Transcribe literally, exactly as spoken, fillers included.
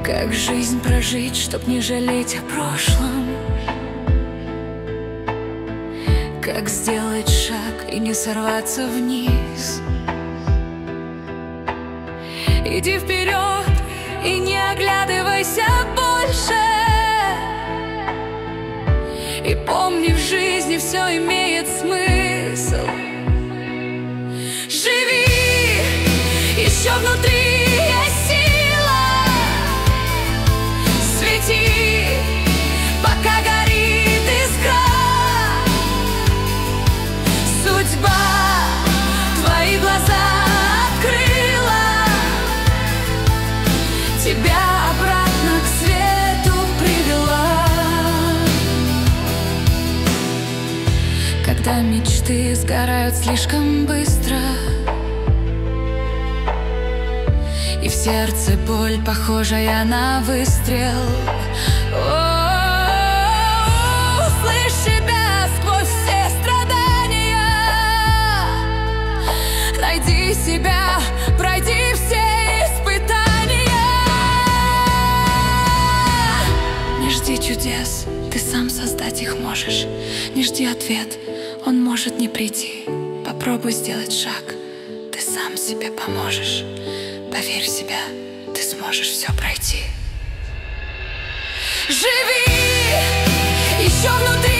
Как жизнь прожить, чтоб не жалеть о прошлом? Как сделать шаг и не сорваться вниз? Иди вперед и не оглядывайся больше. И помни, в жизни все имеет смысл. Живи, еще внутри есть сила. Свети, пока горит искра. Судьба твои глаза открыла, тебя обратно к свету привела. Когда мечты сгорают слишком быстро, и в сердце боль, похожая на выстрел, услышь себя сквозь все страдания. Найди себя, пройди все испытания. Не жди чудес, ты сам создать их можешь. Не жди ответ, он может не прийти. Попробуй сделать шаг, ты сам себе поможешь. Поверь в себя, ты сможешь все пройти. Живи, еще внутри